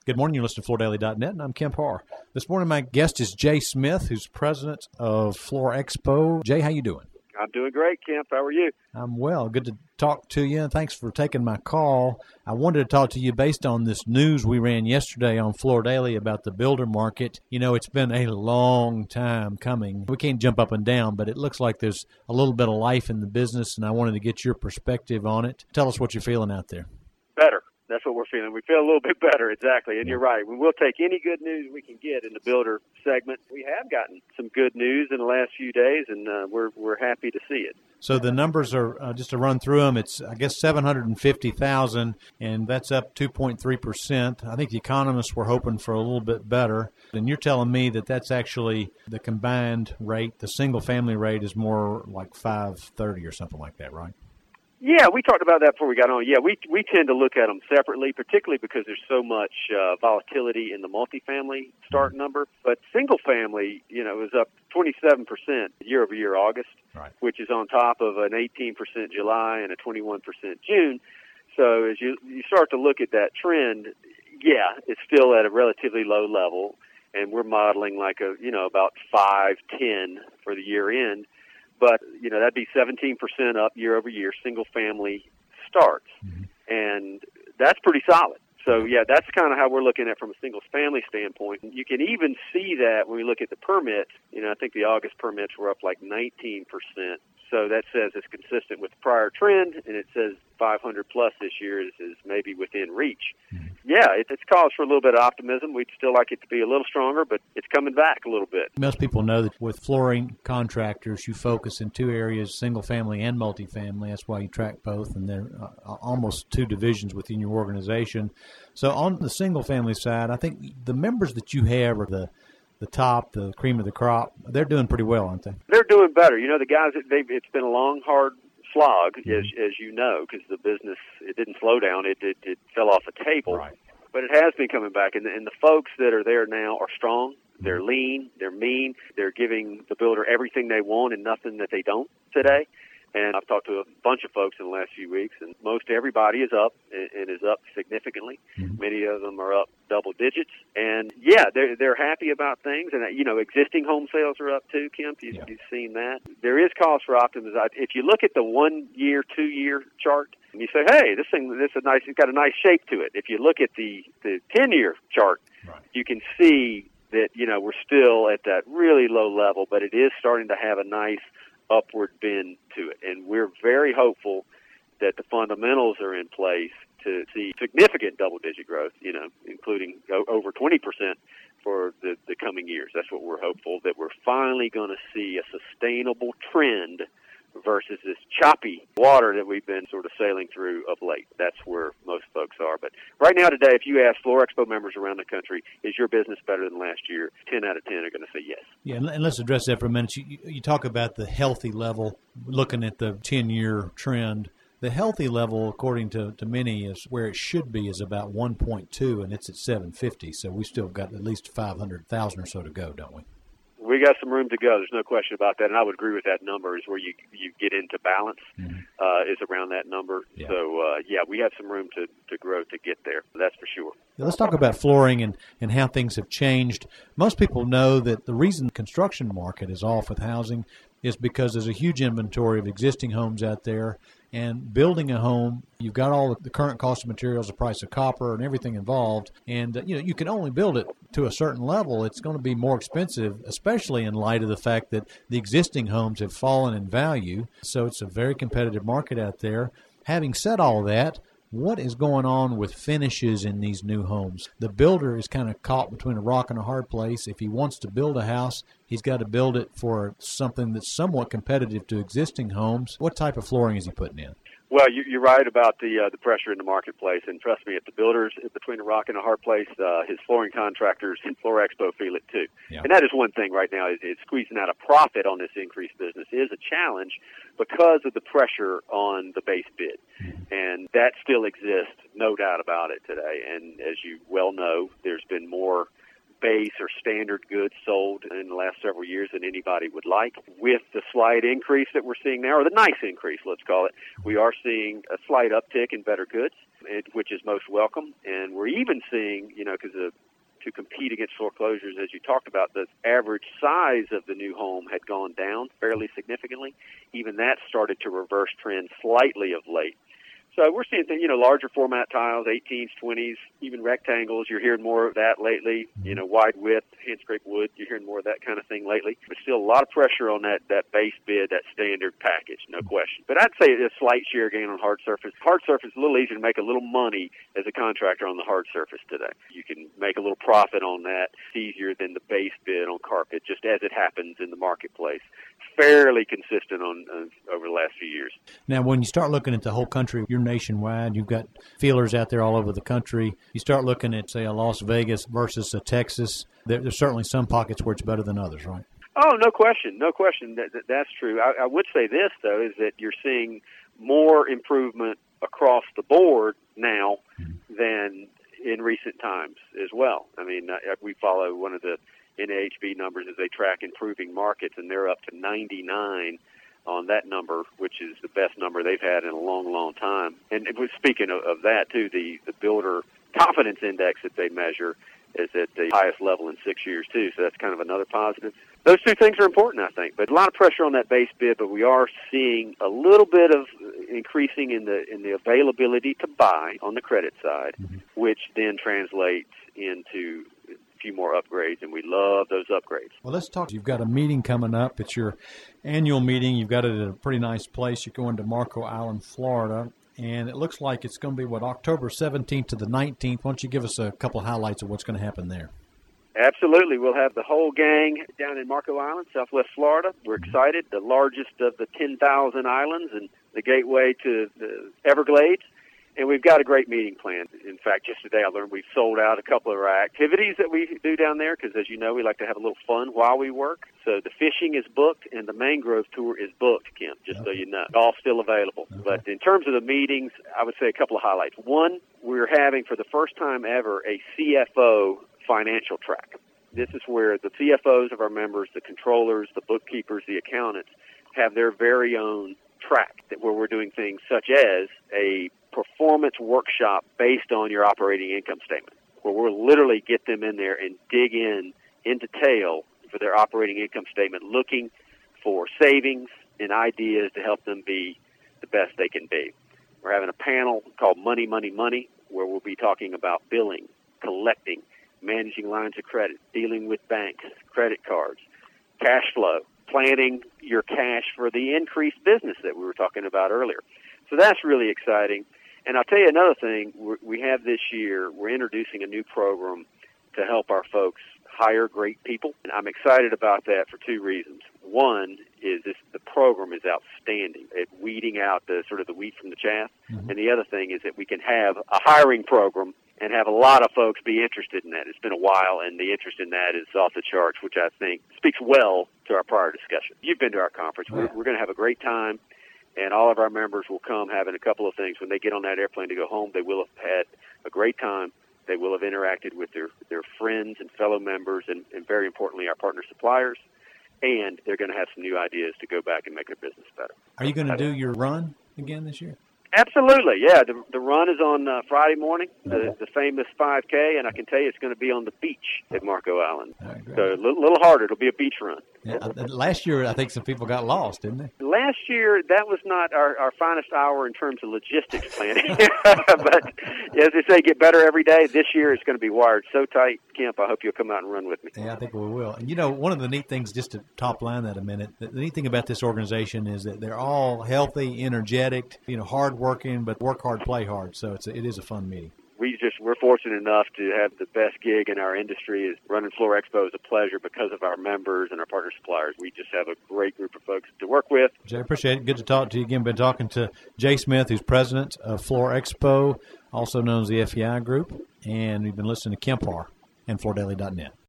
Good morning. You're listening to FloorDaily.net, and I'm Kemp Harr. This morning, my guest is Jay Smith, who's president of Floor Expo. Jay, how you doing? I'm doing great, Kemp. How are you? I'm well. Good to talk to you, and thanks for taking my call. I wanted to talk to you based on this news we ran yesterday on Floor Daily about the builder market. You know, it's been a long time coming. We can't jump up and down, but it looks like there's a little bit of life in the business, and I wanted to get your perspective on it. Tell us what you're feeling out there. Better. That's what we're feeling. We feel a little bit better, exactly. And you're right. We will take any good news we can get in the builder segment. We have gotten some good news in the last few days, and we're happy to see it. So the numbers are, just to run through them, it's, I guess, 750,000, and that's up 2.3%. I think the economists were hoping for a little bit better. And you're telling me that that's actually the combined rate. The single-family rate is more like 530 or something like that, right? Yeah, we talked about that before we got on. Yeah, we tend to look at them separately, particularly because there's so much volatility in the multifamily start number. But single family, is up 27% year over year August, right, which is on top of an 18% July and a 21% June. So as you start to look at that trend, yeah, it's still at a relatively low level, and we're modeling like about 510 for the year end. But, that'd be 17% up year over year, single-family starts. Mm-hmm. And that's pretty solid. So, yeah, that's kind of how we're looking at it from a single-family standpoint. You can even see that when we look at the permits. I think the August permits were up like 19%. So that says it's consistent with the prior trend, and it says 500-plus this year is maybe within reach. Mm-hmm. Yeah, it's cause for a little bit of optimism. We'd still like it to be a little stronger, but it's coming back a little bit. Most people know that with flooring contractors, you focus in two areas, single-family and multifamily. That's why you track both, and they're almost two divisions within your organization. So on the single-family side, I think the members that you have are the top, the cream of the crop. They're doing pretty well, aren't they? They're doing better. The guys, it's been a long, hard slog, mm-hmm. as you know, because the business, it didn't slow down. It fell off the table. Right. But it has been coming back, and the folks that are there now are strong. They're lean. They're mean. They're giving the builder everything they want and nothing that they don't today. And I've talked to a bunch of folks in the last few weeks, and most everybody is up and is up significantly. Mm-hmm. Many of them are up double digits. And, yeah, they're happy about things. And, existing home sales are up too, Kemp. You've seen that. There is cause for optimism. If you look at the 1 year, 2 year chart, and you say, hey, this is nice. It's got a nice shape to it. If you look at the 10-year chart, right, you can see that, we're still at that really low level, but it is starting to have a nice upward bend to it. And we're very hopeful that the fundamentals are in place to see significant double-digit growth, including over 20% for the coming years. That's what we're hopeful, that we're finally going to see a sustainable trend versus this choppy water that we've been sort of sailing through of late. That's where most folks are. But right now today, if you ask Floor Expo members around the country, is your business better than last year, 10 out of 10 are going to say yes. Yeah, and let's address that for a minute. You talk about the healthy level, looking at the 10-year trend. The healthy level, according to many, is where it should be, is about 1.2, and it's at 750. So we still got at least 500,000 or so to go, don't we? We got some room to go. There's no question about that, and I would agree with that number. Is where you get into balance, mm-hmm. Is around that number. Yeah. So, we have some room to grow to get there. That's for sure. Now, let's talk about flooring and how things have changed. Most people know that the reason the construction market is off with housing is because there's a huge inventory of existing homes out there, and building a home, you've got all the current cost of materials, the price of copper, and everything involved, and you can only build it to a certain level. It's going to be more expensive, especially in light of the fact that the existing homes have fallen in value, so it's a very competitive market out there. Having said all that, what is going on with finishes in these new homes? The builder is kind of caught between a rock and a hard place. If he wants to build a house, he's got to build it for something that's somewhat competitive to existing homes. What type of flooring is he putting in? Well, you're right about the pressure in the marketplace, and trust me, if the builder's between a rock and a hard place, his flooring contractors and Floor Expo feel it too. Yeah. And that is one thing right now, is squeezing out a profit on this increased business is a challenge because of the pressure on the base bid. Mm-hmm. And that still exists, no doubt about it today. And as you well know, there's been more base or standard goods sold in the last several years than anybody would like. With the slight increase that we're seeing now, or the nice increase, let's call it, we are seeing a slight uptick in better goods. which is most welcome. And we're even seeing, because to compete against foreclosures, as you talked about, the average size of the new home had gone down fairly significantly. Even that started to reverse trend slightly of late. So we're seeing things, larger format tiles, 18s, 20s, even rectangles. You're hearing more of that lately. Wide width, hand scrape wood. You're hearing more of that kind of thing lately. But still a lot of pressure on that base bid, that standard package, no question. But I'd say a slight share gain on hard surface. Hard surface is a little easier to make a little money as a contractor on the hard surface today. You can make a little profit on that. It's easier than the base bid on carpet, just as it happens in the marketplace. Fairly consistent on over the last few years. Now, when you start looking at the whole country, you're nationwide. You've got feelers out there all over the country. You start looking at, say, a Las Vegas versus a Texas. There's certainly some pockets where it's better than others, right? Oh, no question. No question. That's true. I would say this, though, is that you're seeing more improvement across the board now than in recent times as well. I mean, we follow one of the NAHB numbers as they track improving markets, and they're up to 99 on that number, which is the best number they've had in a long, long time. And speaking of that, too, the builder confidence index that they measure is at the highest level in 6 years, too, so that's kind of another positive. Those two things are important, I think, but a lot of pressure on that base bid, but we are seeing a little bit of increasing in the availability to buy on the credit side, which then translates into few more upgrades, and we love those upgrades. Well, let's talk. You've got a meeting coming up. It's your annual meeting. You've got it at a pretty nice place. You're going to Marco Island, Florida, and it looks like it's going to be, October 17th to the 19th. Why don't you give us a couple of highlights of what's going to happen there? Absolutely. We'll have the whole gang down in Marco Island, Southwest Florida. We're excited. The largest of the 10,000 islands and the gateway to the Everglades. And we've got a great meeting planned. In fact, just today I learned we've sold out a couple of our activities that we do down there because, as you know, we like to have a little fun while we work. So the fishing is booked and the mangrove tour is booked, Kemp, just so you know. All still available. Okay. But in terms of the meetings, I would say a couple of highlights. One, we're having for the first time ever a CFO financial track. This is where the CFOs of our members, the controllers, the bookkeepers, the accountants, have their very own track where we're doing things such as a performance workshop based on your operating income statement, where we'll literally get them in there and dig in detail for their operating income statement, looking for savings and ideas to help them be the best they can be. We're having a panel called Money, Money, Money, where we'll be talking about billing, collecting, managing lines of credit, dealing with banks, credit cards, cash flow, planning your cash for the increased business that we were talking about earlier. So that's really exciting. And I'll tell you another thing we have this year. We're introducing a new program to help our folks hire great people. And I'm excited about that for two reasons. One is the program is outstanding at weeding out the wheat from the chaff. Mm-hmm. And the other thing is that we can have a hiring program and have a lot of folks be interested in that. It's been a while, and the interest in that is off the charts, which I think speaks well to our prior discussion. You've been to our conference. We're going to have a great time. And all of our members will come having a couple of things. When they get on that airplane to go home, they will have had a great time. They will have interacted with their friends and fellow members and very importantly, our partner suppliers. And they're going to have some new ideas to go back and make their business better. Are you going to do your run again this year? Absolutely, yeah. The run is on Friday morning, the famous 5K, and I can tell you it's going to be on the beach at Marco Island. Right, so a little harder. It'll be a beach run. Yeah, last year, I think some people got lost, didn't they? Last year, that was not our finest hour in terms of logistics planning. But as they say, get better every day. This year, it's going to be wired so tight. Kemp, I hope you'll come out and run with me. Yeah, I think we will. And, one of the neat things, just to top line that a minute, the neat thing about this organization is that they're all healthy, energetic, hard-working, but work hard, play hard. So it is a fun meeting. We're fortunate enough to have the best gig in our industry. Running Floor Expo is a pleasure because of our members and our partner suppliers. We just have a great group of folks to work with. Jay, I appreciate it. Good to talk to you again. Been talking to Jay Smith, who's president of Floor Expo, also known as the FEI Group, and we've been listening to Kemp Harr and FloorDaily.net.